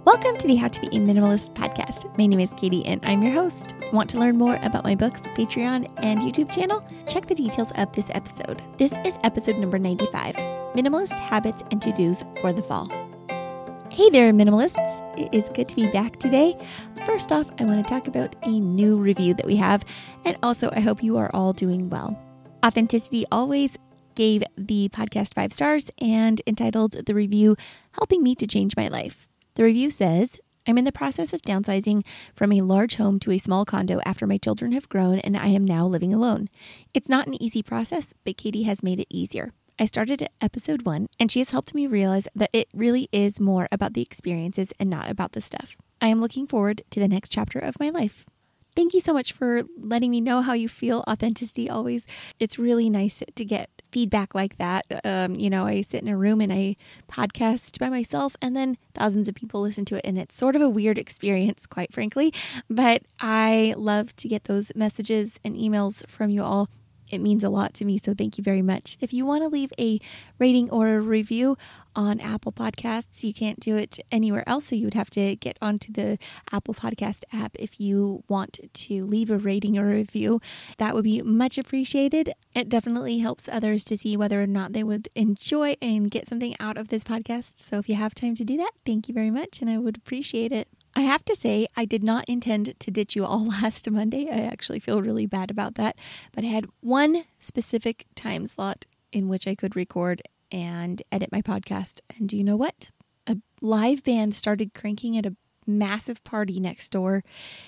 Welcome to the How to Be a Minimalist podcast. My name is Katie and I'm your host. Want to learn more about my books, Patreon, and YouTube channel? Check the details of this episode. This is episode number 95, Minimalist Habits and To-Dos for the Fall. Hey there, minimalists. It is good to be back today. First off, I want to talk about a new review that we have, and also I hope you are all doing well. Authenticity Always gave the podcast 5 stars and entitled the review, Helping Me to Change My Life. The review says, I'm in the process of downsizing from a large home to a small condo after my children have grown and I am now living alone. It's not an easy process, but Katie has made it easier. I started at episode 1 and she has helped me realize that it really is more about the experiences and not about the stuff. I am looking forward to the next chapter of my life. Thank you so much for letting me know how you feel. Authenticity Always. It's really nice to get feedback like that. I sit in a room and I podcast by myself and then thousands of people listen to it and it's sort of a weird experience, quite frankly, but I love to get those messages and emails from you all. It means a lot to me, so thank you very much. If you want to leave a rating or a review on Apple Podcasts, you can't do it anywhere else, so you would have to get onto the Apple Podcast app if you want to leave a rating or a review. That would be much appreciated. It definitely helps others to see whether or not they would enjoy and get something out of this podcast. So if you have time to do that, thank you very much, and I would appreciate it. I have to say, I did not intend to ditch you all last Monday. I actually feel really bad about that. But I had one specific time slot in which I could record and edit my podcast. And do you know what? A live band started cranking at a massive party next door.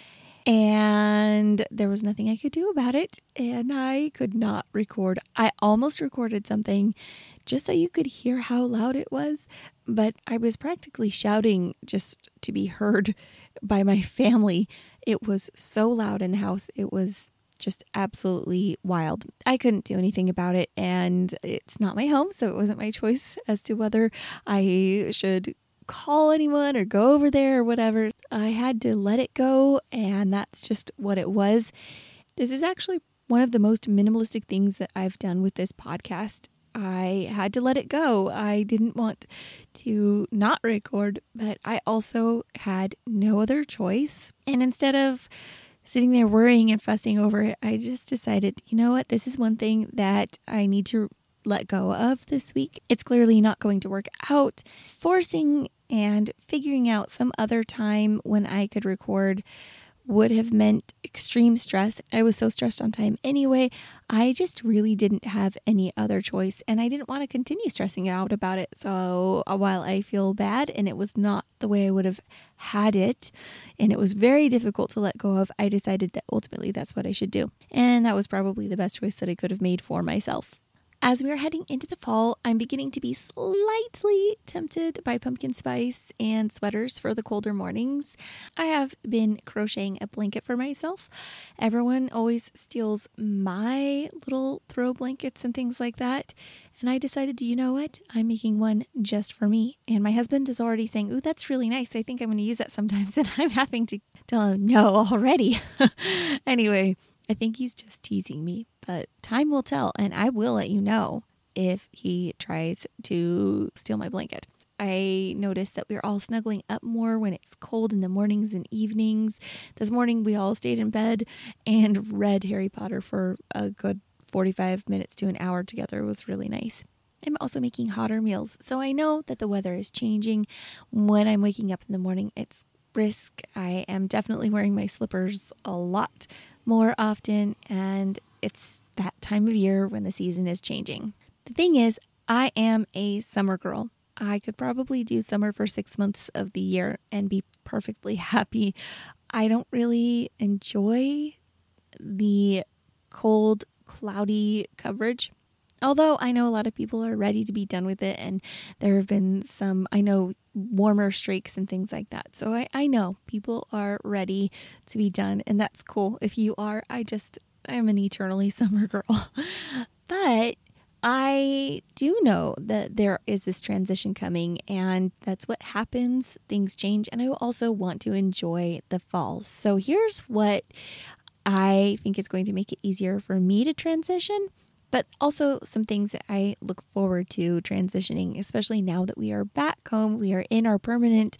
And there was nothing I could do about it. And I could not record. I almost recorded something just so you could hear how loud it was. But I was practically shouting just to be heard by my family. It was so loud in the house. It was just absolutely wild. I couldn't do anything about it. And it's not my home, so it wasn't my choice as to whether I should call anyone or go over there or whatever. I had to let it go, and that's just what it was. This is actually one of the most minimalistic things that I've done with this podcast. I had to let it go. I didn't want to not record, but I also had no other choice. And instead of sitting there worrying and fussing over it, I just decided, you know what, this is one thing that I need to let go of this week. It's clearly not going to work out. Forcing and figuring out some other time when I could record would have meant extreme stress. I was so stressed on time anyway. I just really didn't have any other choice, and I didn't want to continue stressing out about it. So while I feel bad and it was not the way I would have had it, and it was very difficult to let go of, I decided that ultimately that's what I should do. And that was probably the best choice that I could have made for myself. As we are heading into the fall, I'm beginning to be slightly tempted by pumpkin spice and sweaters for the colder mornings. I have been crocheting a blanket for myself. Everyone always steals my little throw blankets and things like that. And I decided, you know what? I'm making one just for me. And my husband is already saying, ooh, that's really nice. I think I'm going to use that sometimes. And I'm having to tell him no already. Anyway, I think he's just teasing me, but time will tell, and I will let you know if he tries to steal my blanket. I noticed that we're all snuggling up more when it's cold in the mornings and evenings. This morning, we all stayed in bed and read Harry Potter for a good 45 minutes to an hour together. It was really nice. I'm also making hotter meals, so I know that the weather is changing. When I'm waking up in the morning, it's brisk. I am definitely wearing my slippers a lot more often, and it's that time of year when the season is changing. The thing is, I am a summer girl. I could probably do summer for 6 months of the year and be perfectly happy. I don't really enjoy the cold, cloudy coverage. Although I know a lot of people are ready to be done with it, and there have been some, warmer streaks and things like that. So I know people are ready to be done, and that's cool. If you are, I'm an eternally summer girl. But I do know that there is this transition coming, and that's what happens. Things change, and I also want to enjoy the fall. So here's what I think is going to make it easier for me to transition. but also some things that I look forward to transitioning, especially now that we are back home. We are in our permanent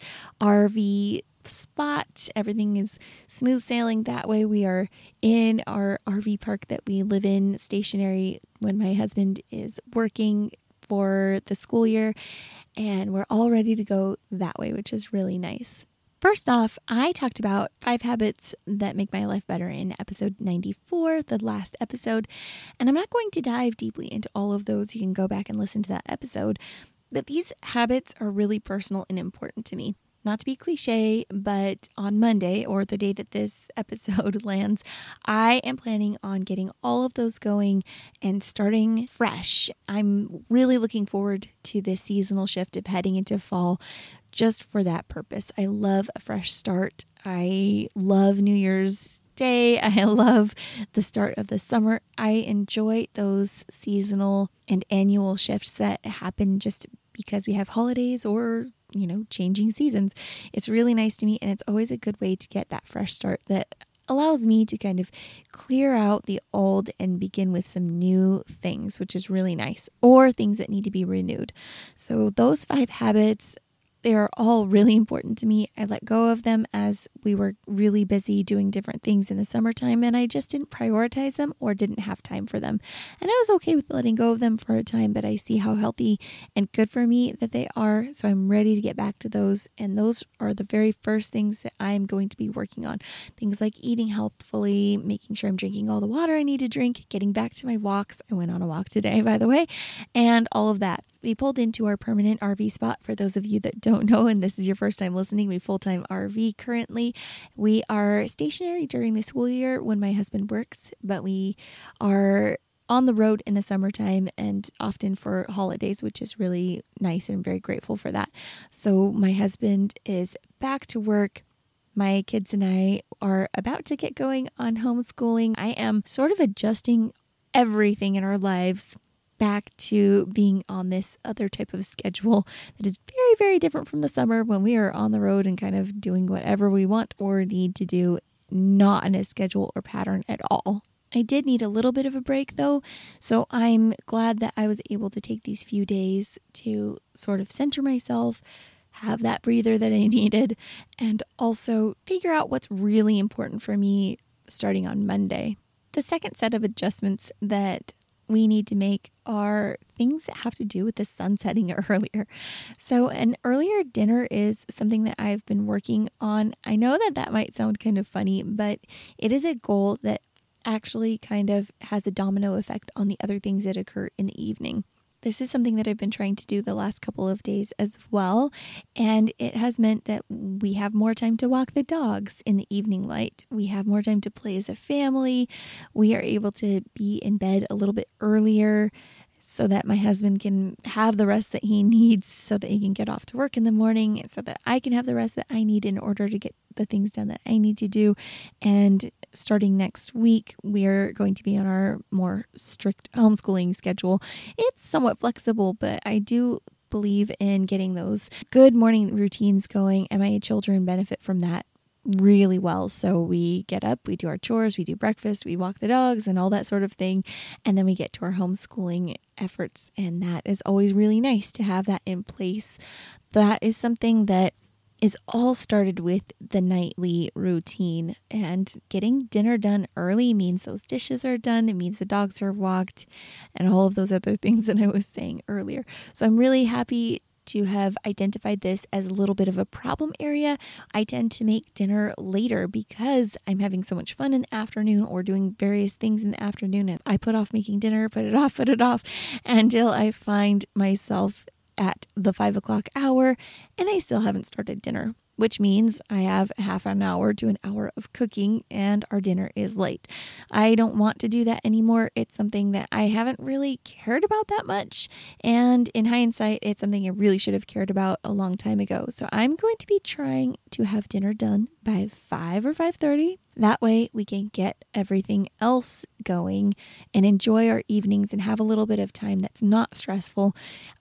RV spot. Everything is smooth sailing that way. We are in our RV park that we live in stationary when my husband is working for the school year, and we're all ready to go that way, which is really nice. First off, I talked about 5 habits that make my life better in episode 94, the last episode, and I'm not going to dive deeply into all of those. You can go back and listen to that episode, but these habits are really personal and important to me. Not to be cliche, but on Monday, or the day that this episode lands, I am planning on getting all of those going and starting fresh. I'm really looking forward to this seasonal shift of heading into fall just for that purpose. I love a fresh start. I love New Year's Day. I love the start of the summer. I enjoy those seasonal and annual shifts that happen just because we have holidays or changing seasons. It's really nice to me, and it's always a good way to get that fresh start that allows me to kind of clear out the old and begin with some new things, which is really nice, or things that need to be renewed. So those 5 habits, they are all really important to me. I let go of them as we were really busy doing different things in the summertime, and I just didn't prioritize them or didn't have time for them. And I was okay with letting go of them for a time, but I see how healthy and good for me that they are, so I'm ready to get back to those. And those are the very first things that I'm going to be working on. Things like eating healthfully, making sure I'm drinking all the water I need to drink, getting back to my walks. I went on a walk today, by the way, and all of that. We pulled into our permanent RV spot. For those of you that don't know, and this is your first time listening, we full-time RV currently. We are stationary during the school year when my husband works, but we are on the road in the summertime and often for holidays, which is really nice, and I'm very grateful for that. So my husband is back to work. My kids and I are about to get going on homeschooling. I am sort of adjusting everything in our lives back to being on this other type of schedule that is very, very different from the summer when we are on the road and kind of doing whatever we want or need to do, not in a schedule or pattern at all. I did need a little bit of a break though, so I'm glad that I was able to take these few days to sort of center myself, have that breather that I needed, and also figure out what's really important for me starting on Monday. The second set of adjustments that we need to make are things that have to do with the sun setting earlier. So an earlier dinner is something that I've been working on. I know that might sound kind of funny, but it is a goal that actually kind of has a domino effect on the other things that occur in the evening. This is something that I've been trying to do the last couple of days as well, and it has meant that we have more time to walk the dogs in the evening light. We have more time to play as a family. We are able to be in bed a little bit earlier so that my husband can have the rest that he needs so that he can get off to work in the morning, and so that I can have the rest that I need in order to get the things done that I need to do. And starting next week, we're going to be on our more strict homeschooling schedule. It's somewhat flexible, but I do believe in getting those good morning routines going, and my children benefit from that really well. So we get up, we do our chores, we do breakfast, we walk the dogs and all that sort of thing. And then we get to our homeschooling efforts. And that is always really nice to have that in place. That is something that is all started with the nightly routine, and getting dinner done early means those dishes are done. It means the dogs are walked and all of those other things that I was saying earlier. So I'm really happy to have identified this as a little bit of a problem area. I tend to make dinner later because I'm having so much fun in the afternoon or doing various things in the afternoon, and I put off making dinner, put it off until I find myself at the 5 o'clock hour and I still haven't started dinner, which means I have half an hour to an hour of cooking and our dinner is late. I don't want to do that anymore. It's something that I haven't really cared about that much. And in hindsight, it's something I really should have cared about a long time ago. So I'm going to be trying to have dinner done by 5 or 5:30. That way we can get everything else going and enjoy our evenings and have a little bit of time that's not stressful.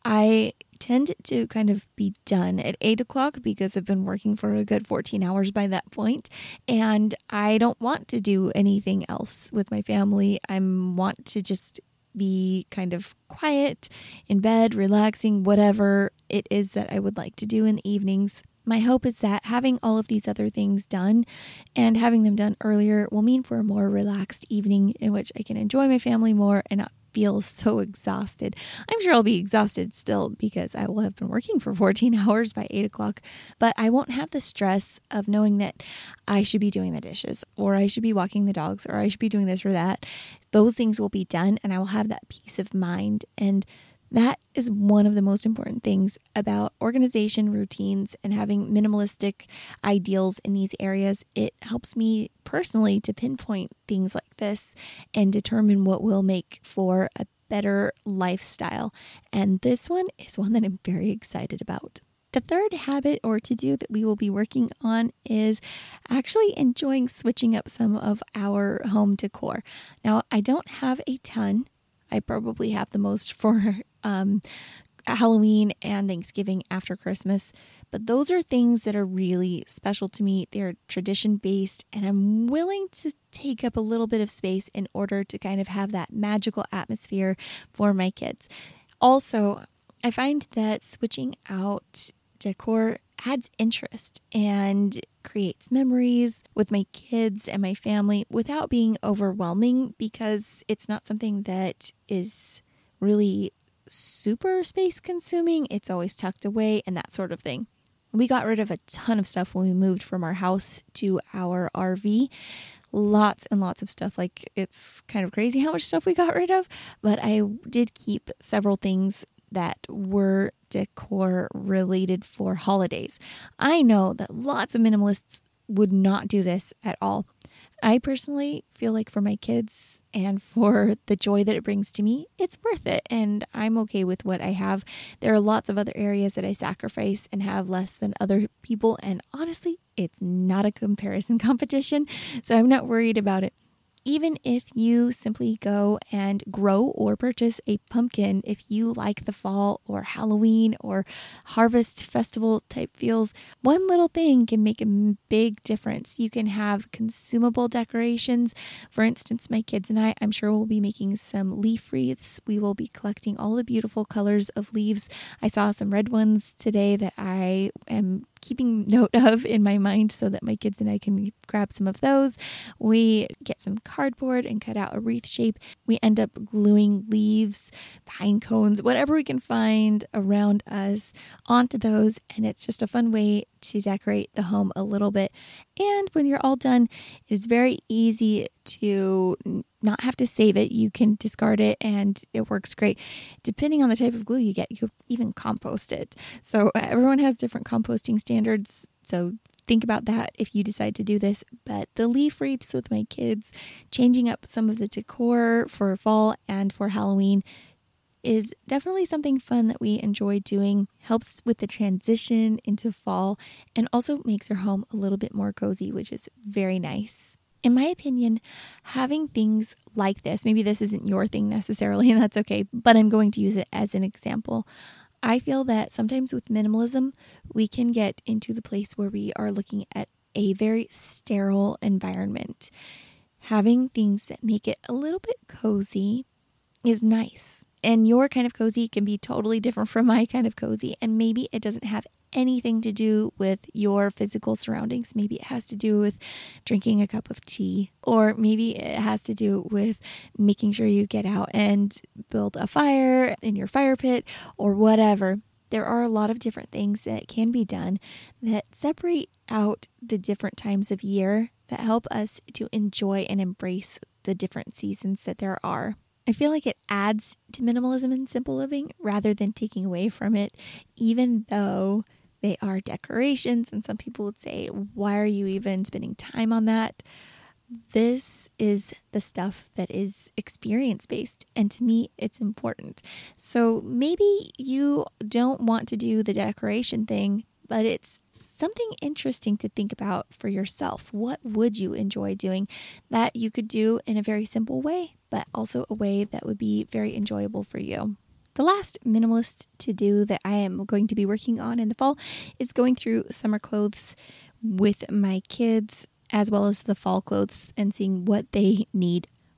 I tend to kind of be done at 8 o'clock because I've been working for a good 14 hours by that point, and I don't want to do anything else with my family. I want to just be kind of quiet in bed, relaxing, whatever it is that I would like to do in the evenings. My hope is that having all of these other things done and having them done earlier will mean for a more relaxed evening in which I can enjoy my family more and not feel so exhausted. I'm sure I'll be exhausted still because I will have been working for 14 hours by 8 o'clock, but I won't have the stress of knowing that I should be doing the dishes or I should be walking the dogs or I should be doing this or that. Those things will be done and I will have that peace of mind. And that is one of the most important things about organization, routines, and having minimalistic ideals in these areas. It helps me personally to pinpoint things like this and determine what will make for a better lifestyle. And this one is one that I'm very excited about. The third habit or to-do that we will be working on is actually enjoying switching up some of our home decor. Now, I don't have a ton. I probably have the most for Halloween and Thanksgiving after Christmas. But those are things that are really special to me. They're tradition based, and I'm willing to take up a little bit of space in order to kind of have that magical atmosphere for my kids. Also, I find that switching out decor adds interest and creates memories with my kids and my family without being overwhelming because it's not something that is really super space consuming. It's always tucked away and that sort of thing. We got rid of a ton of stuff when we moved from our house to our RV. Lots and lots of stuff. Like, it's kind of crazy how much stuff we got rid of, but I did keep several things that were decor related for holidays. I know that lots of minimalists would not do this at all. I personally feel like for my kids and for the joy that it brings to me, it's worth it. And I'm okay with what I have. There are lots of other areas that I sacrifice and have less than other people. And honestly, it's not a comparison competition. So I'm not worried about it. Even if you simply go and grow or purchase a pumpkin, if you like the fall or Halloween or harvest festival type feels, one little thing can make a big difference. You can have consumable decorations. For instance, my kids and I'm sure we'll be making some leaf wreaths. We will be collecting all the beautiful colors of leaves. I saw some red ones today that I am keeping note of in my mind so that my kids and I can grab some of those. We get some cardboard and cut out a wreath shape. We end up gluing leaves, pine cones, whatever we can find around us onto those. And it's just a fun way to decorate the home a little bit. And when you're all done, it's very easy to not have to save it. You can discard it and it works great. Depending on the type of glue you get, you could even compost it. So everyone has different composting standards. So think about that if you decide to do this. But the leaf wreaths with my kids, changing up some of the decor for fall and for Halloween is definitely something fun that we enjoy doing. Helps with the transition into fall and also makes our home a little bit more cozy, which is very nice. In my opinion, having things like this, maybe this isn't your thing necessarily, and that's okay, but I'm going to use it as an example. I feel that sometimes with minimalism, we can get into the place where we are looking at a very sterile environment. Having things that make it a little bit cozy is nice. And your kind of cozy can be totally different from my kind of cozy. And maybe it doesn't have anything to do with your physical surroundings. Maybe it has to do with drinking a cup of tea, or maybe it has to do with making sure you get out and build a fire in your fire pit or whatever. There are a lot of different things that can be done that separate out the different times of year that help us to enjoy and embrace the different seasons that there are. I feel like it adds to minimalism and simple living rather than taking away from it, even though they are decorations. And some people would say, why are you even spending time on that? This is the stuff that is experience-based, and to me, it's important. So maybe you don't want to do the decoration thing, but it's something interesting to think about for yourself. What would you enjoy doing that you could do in a very simple way, but also a way that would be very enjoyable for you? The last minimalist to-do that I am going to be working on in the fall is going through summer clothes with my kids, as well as the fall clothes, and seeing what they need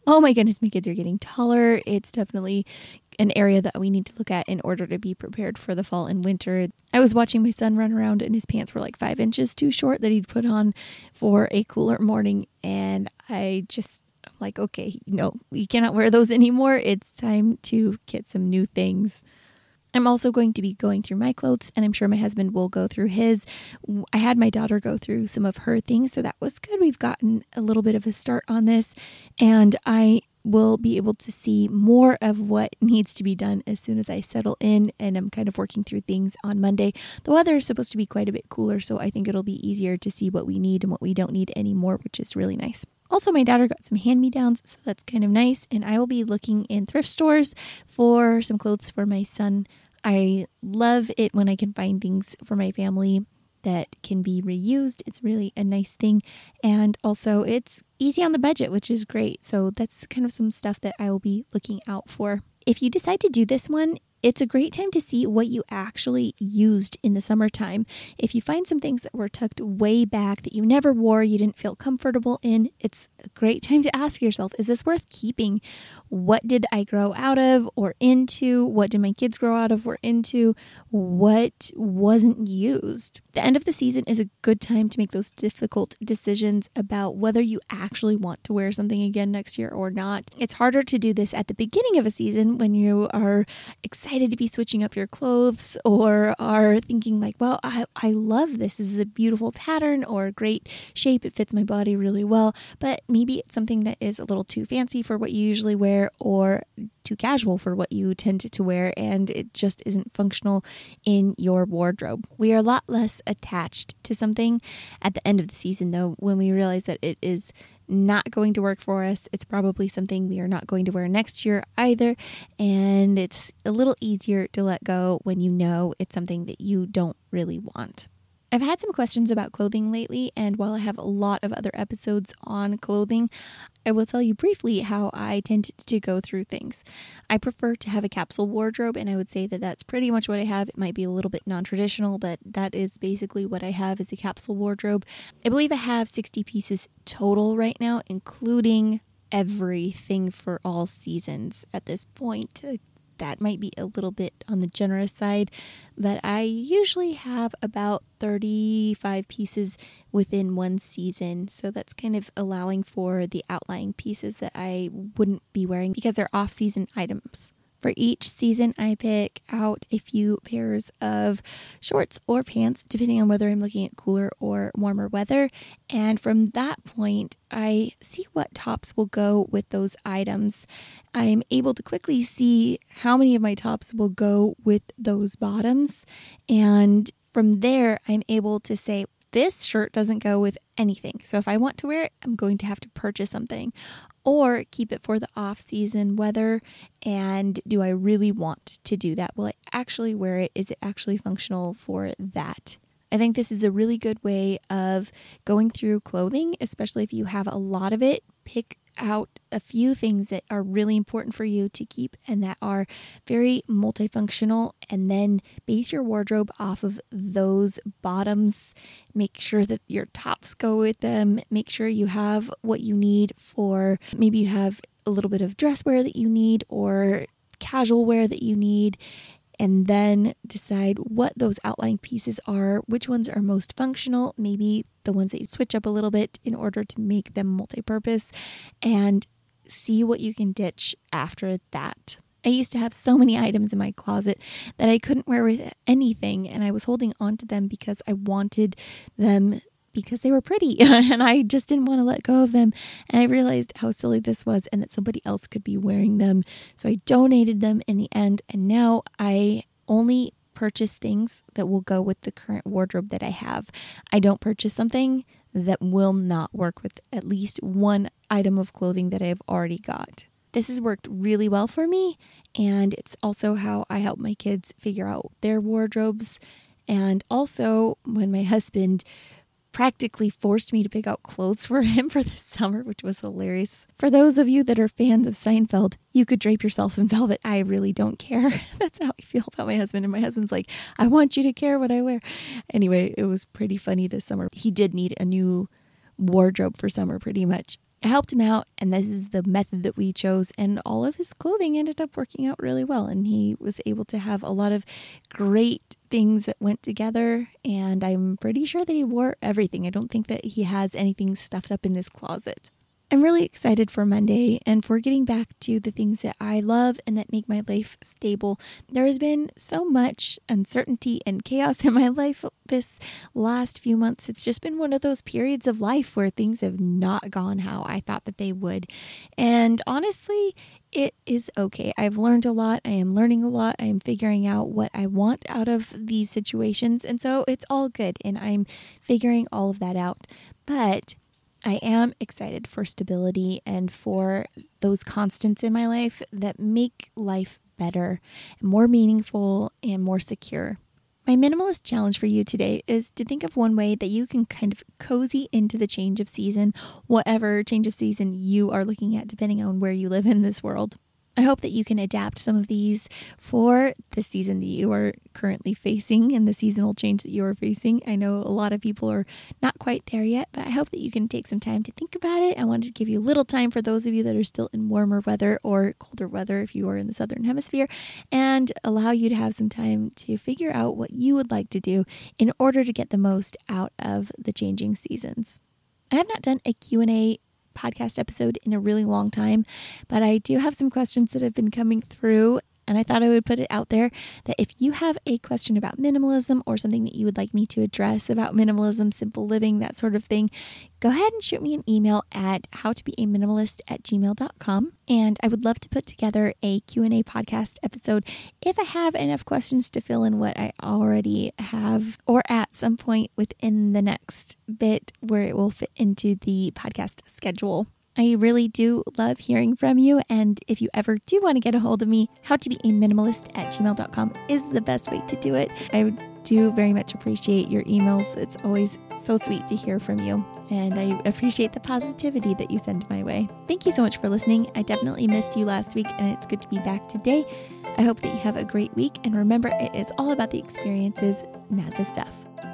Oh my goodness, my kids are getting taller. It's definitely an area that we need to look at in order to be prepared for the fall and winter. I was watching my son run around and his pants were like 5 inches too short that he'd put on for a cooler morning. And I'm like, okay, no, we cannot wear those anymore. It's time to get some new things. I'm also going to be going through my clothes, and I'm sure my husband will go through his. I had my daughter go through some of her things, so that was good. We've gotten a little bit of a start on this, and I will be able to see more of what needs to be done as soon as I settle in, and I'm kind of working through things on Monday. The weather is supposed to be quite a bit cooler, so I think it'll be easier to see what we need and what we don't need anymore, which is really nice. Also, my daughter got some hand-me-downs, so that's kind of nice, and I will be looking in thrift stores for some clothes for my son. I love it when I can find things for my family that can be reused. It's really a nice thing. And also it's easy on the budget, which is great. So that's kind of some stuff that I will be looking out for. If you decide to do this one, it's a great time to see what you actually used in the summertime. If you find some things that were tucked way back that you never wore, you didn't feel comfortable in, it's a great time to ask yourself, is this worth keeping? What did I grow out of or into? What did my kids grow out of or into? What wasn't used? The end of the season is a good time to make those difficult decisions about whether you actually want to wear something again next year or not. It's harder to do this at the beginning of a season when you are excited to be switching up your clothes or are thinking like, well, I love this. This is a beautiful pattern or a great shape. It fits my body really well. But maybe it's something that is a little too fancy for what you usually wear or too casual for what you tend to wear, and it just isn't functional in your wardrobe. We are a lot less attached to something at the end of the season, though, when we realize that it is not going to work for us. It's probably something we are not going to wear next year either, and it's a little easier to let go when you know it's something that you don't really want. I've had some questions about clothing lately, and while I have a lot of other episodes on clothing, I will tell you briefly how I tend to go through things. I prefer to have a capsule wardrobe, and I would say that that's pretty much what I have. It might be a little bit non-traditional, but that is basically what I have is a capsule wardrobe. I believe I have 60 pieces total right now, including everything for all seasons at this point. That might be a little bit on the generous side, but I usually have about 35 pieces within one season. So that's kind of allowing for the outlying pieces that I wouldn't be wearing because they're off-season items. For each season, I pick out a few pairs of shorts or pants, depending on whether I'm looking at cooler or warmer weather. And from that point, I see what tops will go with those items. I'm able to quickly see how many of my tops will go with those bottoms. And from there, I'm able to say, this shirt doesn't go with anything. So if I want to wear it, I'm going to have to purchase something or keep it for the off-season weather. And do I really want to do that? Will I actually wear it? Is it actually functional for that? I think this is a really good way of going through clothing, especially if you have a lot of it. Pick out a few things that are really important for you to keep and that are very multifunctional, and then base your wardrobe off of those bottoms. Make sure that your tops go with them. Make sure you have what you need for, maybe you have a little bit of dress wear that you need or casual wear that you need. And then decide what those outlying pieces are, which ones are most functional, maybe the ones that you switch up a little bit in order to make them multi-purpose, and see what you can ditch after that. I used to have so many items in my closet that I couldn't wear with anything, and I was holding on to them because I wanted them because they were pretty and I just didn't want to let go of them. And I realized how silly this was and that somebody else could be wearing them. So I donated them in the end. And now I only purchase things that will go with the current wardrobe that I have. I don't purchase something that will not work with at least one item of clothing that I've already got. This has worked really well for me. And it's also how I help my kids figure out their wardrobes. And also when my husband practically forced me to pick out clothes for him for this summer, which was hilarious. For those of you that are fans of Seinfeld, you could drape yourself in velvet. I really don't care. That's how I feel about my husband. And my husband's like, I want you to care what I wear. Anyway, it was pretty funny this summer. He did need a new wardrobe for summer pretty much. I helped him out, and this is the method that we chose, and all of his clothing ended up working out really well, and he was able to have a lot of great things that went together, and I'm pretty sure that he wore everything. I don't think that he has anything stuffed up in his closet. I'm really excited for Monday and for getting back to the things that I love and that make my life stable. There has been so much uncertainty and chaos in my life this last few months. It's just been one of those periods of life where things have not gone how I thought that they would. And honestly, it is okay. I've learned a lot. I am learning a lot. I am figuring out what I want out of these situations. And so it's all good. And I'm figuring all of that out. But I am excited for stability and for those constants in my life that make life better, more meaningful, and more secure. My minimalist challenge for you today is to think of one way that you can kind of cozy into the change of season, whatever change of season you are looking at, depending on where you live in this world. I hope that you can adapt some of these for the season that you are currently facing and the seasonal change that you are facing. I know a lot of people are not quite there yet, but I hope that you can take some time to think about it. I wanted to give you a little time for those of you that are still in warmer weather or colder weather if you are in the Southern Hemisphere, and allow you to have some time to figure out what you would like to do in order to get the most out of the changing seasons. I have not done a Q&A podcast episode in a really long time, but I do have some questions that have been coming through, and I thought I would put it out there that if you have a question about minimalism or something that you would like me to address about minimalism, simple living, that sort of thing, go ahead and shoot me an email at howtobeaminimalist@gmail.com, and I would love to put together a Q&A podcast episode if I have enough questions to fill in what I already have, or at some point within the next bit where it will fit into the podcast schedule. I really do love hearing from you, and if you ever do want to get a hold of me, howtobeaminimalist@gmail.com is the best way to do it. I do very much appreciate your emails. It's always so sweet to hear from you, and I appreciate the positivity that you send my way. Thank you so much for listening. I definitely missed you last week, and it's good to be back today. I hope that you have a great week, and remember, it is all about the experiences, not the stuff.